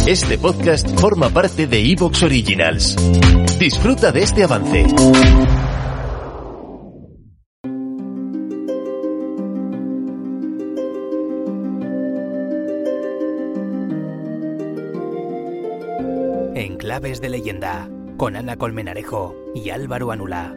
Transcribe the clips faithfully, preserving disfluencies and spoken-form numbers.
Este podcast forma parte de iVoox Originals. Disfruta de este avance. Enclaves de leyenda, con Ana Colmenarejo y Álvaro Anula.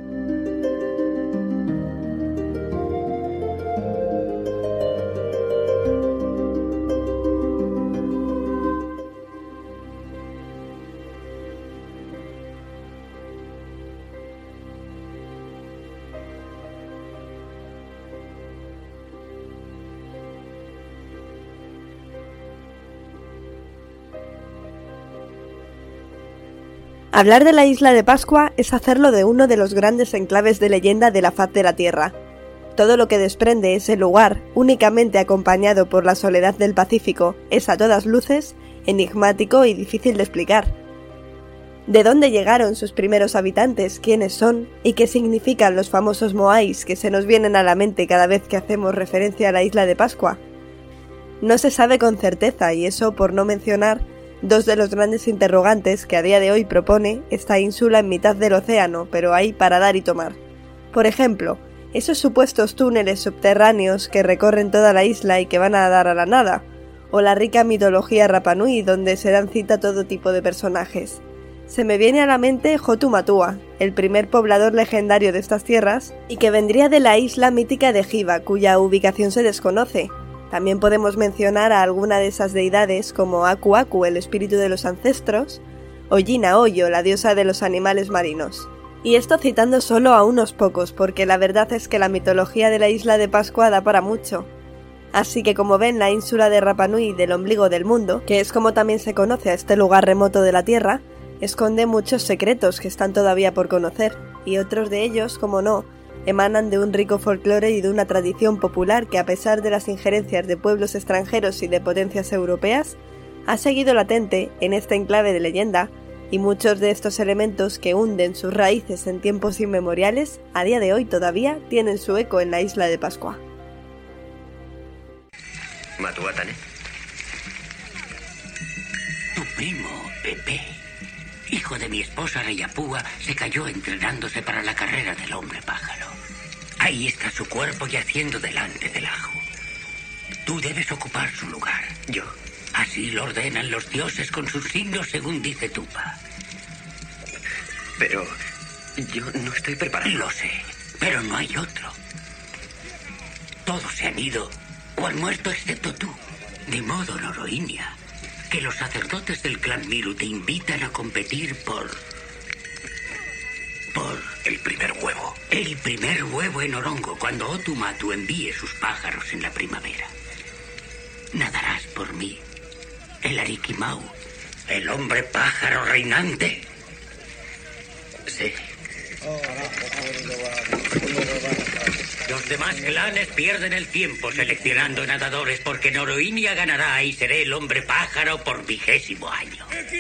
Hablar de la isla de Pascua es hacerlo de uno de los grandes enclaves de leyenda de la faz de la Tierra. Todo lo que desprende ese lugar, únicamente acompañado por la soledad del Pacífico, es a todas luces enigmático y difícil de explicar. ¿De dónde llegaron sus primeros habitantes? ¿Quiénes son? ¿Y qué significan los famosos moais que se nos vienen a la mente cada vez que hacemos referencia a la isla de Pascua? No se sabe con certeza, y eso por no mencionar dos de los grandes interrogantes que a día de hoy propone esta ínsula en mitad del océano, pero hay para dar y tomar. Por ejemplo, esos supuestos túneles subterráneos que recorren toda la isla y que van a dar a la nada, o la rica mitología Rapa Nui donde se dan cita todo tipo de personajes. Se me viene a la mente Hotu Matua, el primer poblador legendario de estas tierras, y que vendría de la isla mítica de Hiva, cuya ubicación se desconoce. También podemos mencionar a alguna de esas deidades como Aku Aku, el espíritu de los ancestros, o Yina Oyo, la diosa de los animales marinos. Y esto citando solo a unos pocos, porque la verdad es que la mitología de la isla de Pascua da para mucho. Así que como ven, la ínsula de Rapa Nui del ombligo del mundo, que es como también se conoce a este lugar remoto de la Tierra, esconde muchos secretos que están todavía por conocer, y otros de ellos, como no, emanan de un rico folclore y de una tradición popular que, a pesar de las injerencias de pueblos extranjeros y de potencias europeas, ha seguido latente en este enclave de leyenda, y muchos de estos elementos que hunden sus raíces en tiempos inmemoriales, a día de hoy todavía tienen su eco en la isla de Pascua. Matuatane. Tu primo, Pepe, hijo de mi esposa Reyapúa, se cayó entrenándose para la carrera del hombre pájaro. Ahí está su cuerpo yaciendo delante del ajo. Tú debes ocupar su lugar. ¿Yo? Así lo ordenan los dioses con sus signos, según dice Tupa. Pero yo no estoy preparado. Lo sé, pero no hay otro. Todos se han ido o han muerto excepto tú. De modo, Noroinia, que los sacerdotes del clan Miru te invitan a competir por... por... el primer huevo. El primer huevo en Orongo, cuando Otumatu envíe sus pájaros en la primavera. Nadarás por mí, el Arikimau, el hombre pájaro reinante. Sí. Los demás clanes pierden el tiempo seleccionando nadadores porque Noroinia ganará y seré el hombre pájaro por vigésimo año.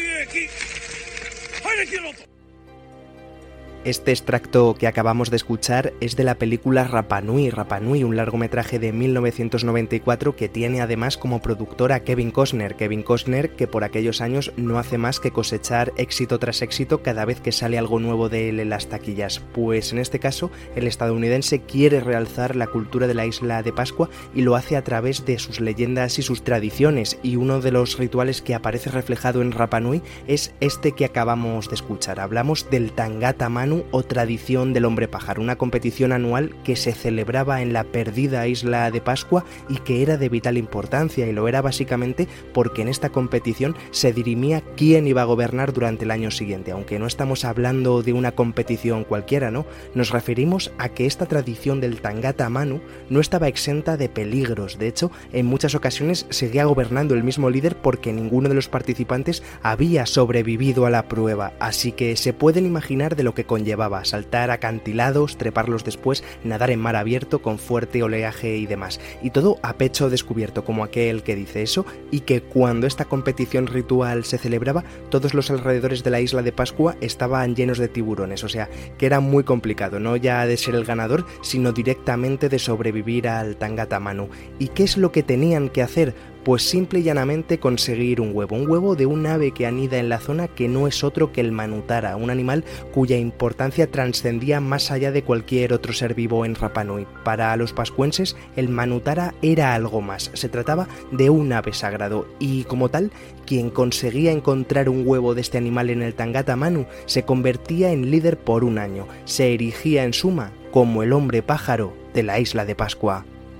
Este extracto que acabamos de escuchar es de la película Rapa Nui, Rapa Nui, un largometraje de mil novecientos noventa y cuatro que tiene además como productor a Kevin Costner. Kevin Costner, que por aquellos años no hace más que cosechar éxito tras éxito cada vez que sale algo nuevo de él en las taquillas. Pues en este caso, el estadounidense quiere realzar la cultura de la isla de Pascua y lo hace a través de sus leyendas y sus tradiciones, y uno de los rituales que aparece reflejado en Rapa Nui es este que acabamos de escuchar. Hablamos del Tangata Manu, o tradición del hombre pájaro, una competición anual que se celebraba en la perdida isla de Pascua y que era de vital importancia, y lo era básicamente porque en esta competición se dirimía quién iba a gobernar durante el año siguiente. Aunque no estamos hablando de una competición cualquiera, ¿no? Nos referimos a que esta tradición del Tangata Manu no estaba exenta de peligros. De hecho, en muchas ocasiones seguía gobernando el mismo líder porque ninguno de los participantes había sobrevivido a la prueba, así que se pueden imaginar de lo que conllevaba saltar acantilados, treparlos después, nadar en mar abierto con fuerte oleaje y demás, y todo a pecho descubierto, como aquel que dice eso, y que cuando esta competición ritual se celebraba, todos los alrededores de la isla de Pascua estaban llenos de tiburones, o sea, que era muy complicado, no ya de ser el ganador, sino directamente de sobrevivir al Tangata Manu. ¿Y qué es lo que tenían que hacer? Pues simple y llanamente conseguir un huevo, un huevo de un ave que anida en la zona que no es otro que el manutara, un animal cuya importancia trascendía más allá de cualquier otro ser vivo en Rapa Nui. Para los pascuenses, el manutara era algo más, se trataba de un ave sagrado y como tal, quien conseguía encontrar un huevo de este animal en el Tangata Manu se convertía en líder por un año, se erigía en suma como el hombre pájaro de la isla de Pascua.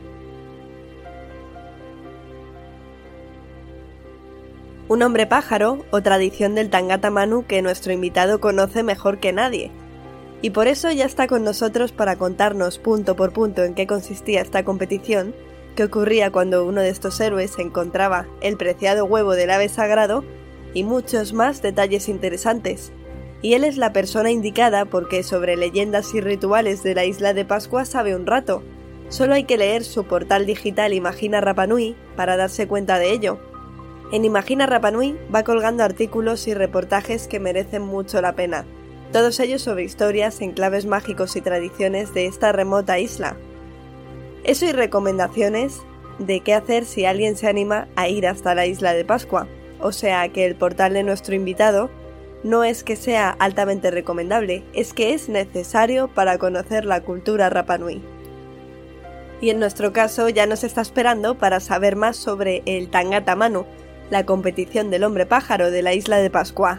Un hombre pájaro, o tradición del Tangata Manu que nuestro invitado conoce mejor que nadie. Y por eso ya está con nosotros para contarnos punto por punto en qué consistía esta competición, qué ocurría cuando uno de estos héroes encontraba el preciado huevo del ave sagrado y muchos más detalles interesantes. Y él es la persona indicada porque sobre leyendas y rituales de la isla de Pascua sabe un rato. Solo hay que leer su portal digital Imagina Rapa Nui para darse cuenta de ello. En Imagina Rapa Nui va colgando artículos y reportajes que merecen mucho la pena, todos ellos sobre historias, enclaves mágicos y tradiciones de esta remota isla. Eso y recomendaciones de qué hacer si alguien se anima a ir hasta la isla de Pascua, o sea que el portal de nuestro invitado no es que sea altamente recomendable, es que es necesario para conocer la cultura Rapa Nui. Y en nuestro caso ya nos está esperando para saber más sobre el Tangata Manu, la competición del hombre pájaro de la isla de Pascua.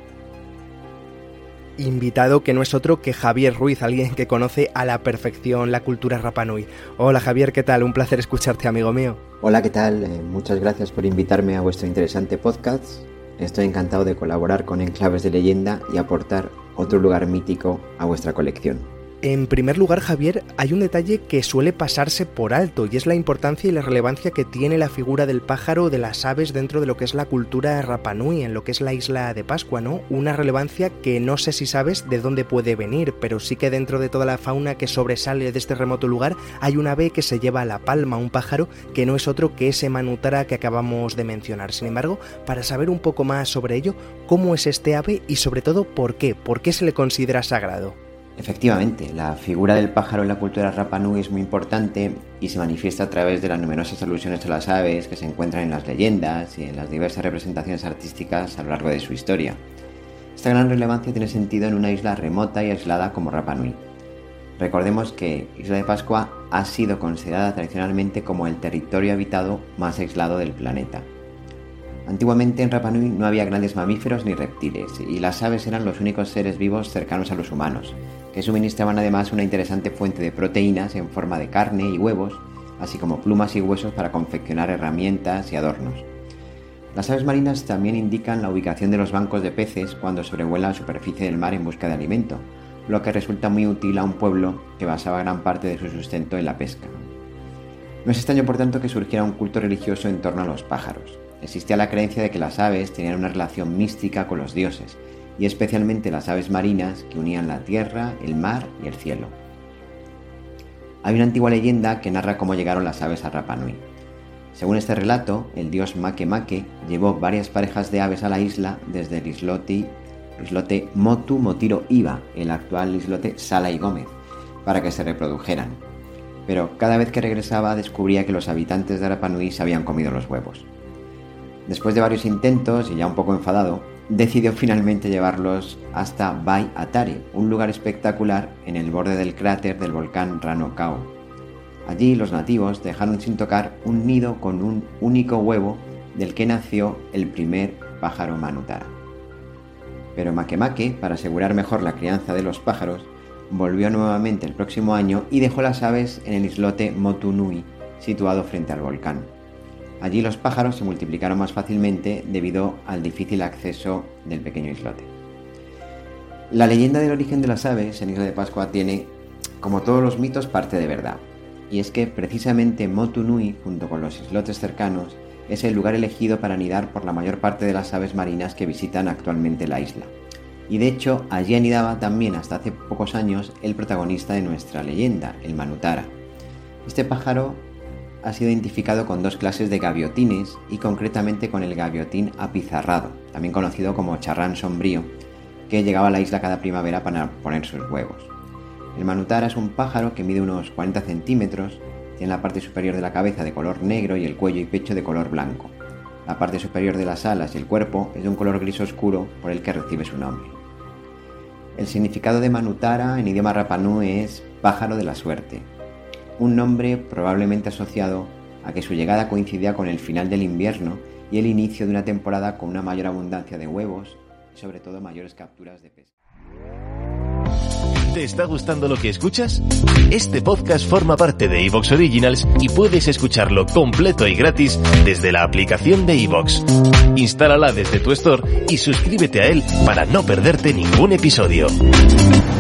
Invitado que no es otro que Javier Ruiz, alguien que conoce a la perfección la cultura Rapa Nui. Hola Javier, ¿qué tal? Un placer escucharte, amigo mío. Hola, ¿qué tal? Eh, muchas gracias por invitarme a vuestro interesante podcast. Estoy encantado de colaborar con Enclaves de Leyenda y aportar otro lugar mítico a vuestra colección. En primer lugar, Javier, hay un detalle que suele pasarse por alto y es la importancia y la relevancia que tiene la figura del pájaro o de las aves dentro de lo que es la cultura Rapa Nui, en lo que es la isla de Pascua, ¿no? Una relevancia que no sé si sabes de dónde puede venir, pero sí que dentro de toda la fauna que sobresale de este remoto lugar hay un ave que se lleva la palma, un pájaro que no es otro que ese manutara que acabamos de mencionar. Sin embargo, para saber un poco más sobre ello, ¿cómo es este ave y sobre todo por qué? ¿Por qué se le considera sagrado? Efectivamente, la figura del pájaro en la cultura Rapa Nui es muy importante y se manifiesta a través de las numerosas alusiones a las aves que se encuentran en las leyendas y en las diversas representaciones artísticas a lo largo de su historia. Esta gran relevancia tiene sentido en una isla remota y aislada como Rapa Nui. Recordemos que Isla de Pascua ha sido considerada tradicionalmente como el territorio habitado más aislado del planeta. Antiguamente en Rapa Nui no había grandes mamíferos ni reptiles y las aves eran los únicos seres vivos cercanos a los humanos, que suministraban además una interesante fuente de proteínas en forma de carne y huevos, así como plumas y huesos para confeccionar herramientas y adornos. Las aves marinas también indican la ubicación de los bancos de peces cuando sobrevuelan la superficie del mar en busca de alimento, lo que resulta muy útil a un pueblo que basaba gran parte de su sustento en la pesca. No es extraño, por tanto, que surgiera un culto religioso en torno a los pájaros. Existía la creencia de que las aves tenían una relación mística con los dioses, y especialmente las aves marinas que unían la tierra, el mar y el cielo. Hay una antigua leyenda que narra cómo llegaron las aves a Rapa Nui. Según este relato, el dios Makemake llevó varias parejas de aves a la isla desde el islote, islote Motu Motiro Iba, el actual islote Sala y Gómez, para que se reprodujeran. Pero cada vez que regresaba descubría que los habitantes de Rapa Nui se habían comido los huevos. Después de varios intentos y ya un poco enfadado, decidió finalmente llevarlos hasta Bai Atare, un lugar espectacular en el borde del cráter del volcán Rano Kau. Allí los nativos dejaron sin tocar un nido con un único huevo del que nació el primer pájaro manutara. Pero Makemake, para asegurar mejor la crianza de los pájaros, volvió nuevamente el próximo año y dejó las aves en el islote Motu Nui, situado frente al volcán. Allí los pájaros se multiplicaron más fácilmente debido al difícil acceso del pequeño islote. La leyenda del origen de las aves en Isla de Pascua tiene, como todos los mitos, parte de verdad. Y es que precisamente Motu Nui, junto con los islotes cercanos, es el lugar elegido para anidar por la mayor parte de las aves marinas que visitan actualmente la isla. Y de hecho, allí anidaba también hasta hace pocos años el protagonista de nuestra leyenda, el manutara. Este pájaro ha sido identificado con dos clases de gaviotines y concretamente con el gaviotín apizarrado, también conocido como charrán sombrío, que llegaba a la isla cada primavera para poner sus huevos. El manutara es un pájaro que mide unos cuarenta centímetros Tiene la parte superior de la cabeza de color negro y el cuello y pecho de color blanco. La parte superior de las alas y el cuerpo es de un color gris oscuro, por el que recibe su nombre. El significado de Manutara en idioma Rapanui es pájaro de la suerte, un nombre probablemente asociado a que su llegada coincidía con el final del invierno y el inicio de una temporada con una mayor abundancia de huevos y sobre todo mayores capturas de pesca. ¿Te está gustando lo que escuchas? Este podcast forma parte de iVoox Originals y puedes escucharlo completo y gratis desde la aplicación de iVoox. Instálala desde tu store y suscríbete a él para no perderte ningún episodio.